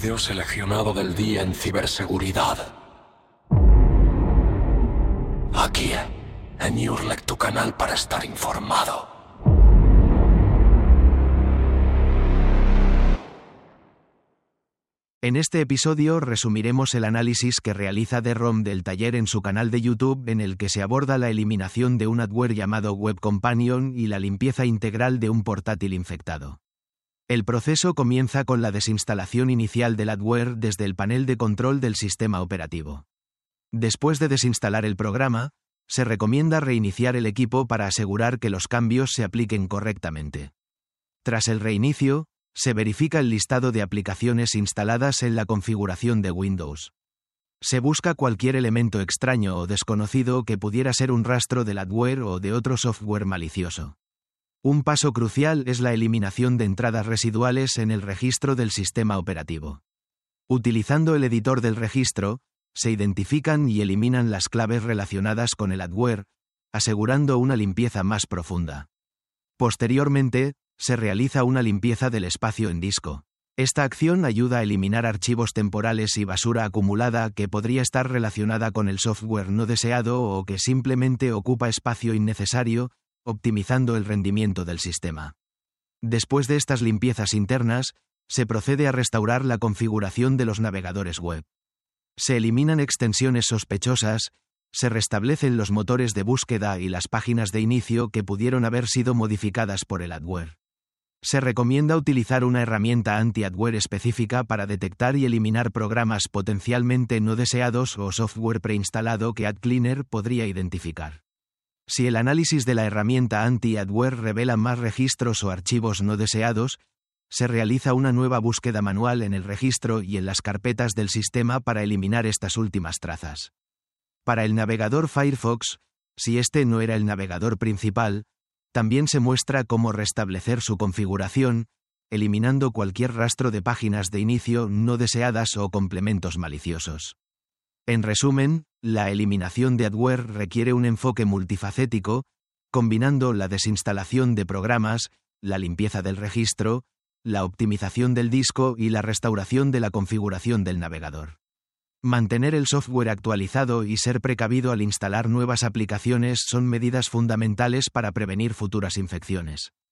video seleccionado del día en ciberseguridad. Aquí, en Urlec, tu canal para estar informado. En este episodio resumiremos el análisis que realiza DROM del taller en su canal de YouTube, en el que se aborda la eliminación de un adware llamado Web Companion y la limpieza integral de un portátil infectado. El proceso comienza con la desinstalación inicial del adware desde el panel de control del sistema operativo. Después de desinstalar el programa, se recomienda reiniciar el equipo para asegurar que los cambios se apliquen correctamente. Tras el reinicio, se verifica el listado de aplicaciones instaladas en la configuración de Windows. Se busca cualquier elemento extraño o desconocido que pudiera ser un rastro del adware o de otro software malicioso. Un paso crucial es la eliminación de entradas residuales en el registro del sistema operativo. Utilizando el editor del registro, se identifican y eliminan las claves relacionadas con el adware, asegurando una limpieza más profunda. Posteriormente, se realiza una limpieza del espacio en disco. Esta acción ayuda a eliminar archivos temporales y basura acumulada que podría estar relacionada con el software no deseado o que simplemente ocupa espacio innecesario, optimizando el rendimiento del sistema. Después de estas limpiezas internas, se procede a restaurar la configuración de los navegadores web. Se eliminan extensiones sospechosas, se restablecen los motores de búsqueda y las páginas de inicio que pudieron haber sido modificadas por el adware. Se recomienda utilizar una herramienta anti-adware específica para detectar y eliminar programas potencialmente no deseados o software preinstalado que AdCleaner podría identificar. Si el análisis de la herramienta anti-adware revela más registros o archivos no deseados, se realiza una nueva búsqueda manual en el registro y en las carpetas del sistema para eliminar estas últimas trazas. Para el navegador Firefox, si este no era el navegador principal, también se muestra cómo restablecer su configuración, eliminando cualquier rastro de páginas de inicio no deseadas o complementos maliciosos. En resumen, la eliminación de adware requiere un enfoque multifacético, combinando la desinstalación de programas, la limpieza del registro, la optimización del disco y la restauración de la configuración del navegador. Mantener el software actualizado y ser precavido al instalar nuevas aplicaciones son medidas fundamentales para prevenir futuras infecciones.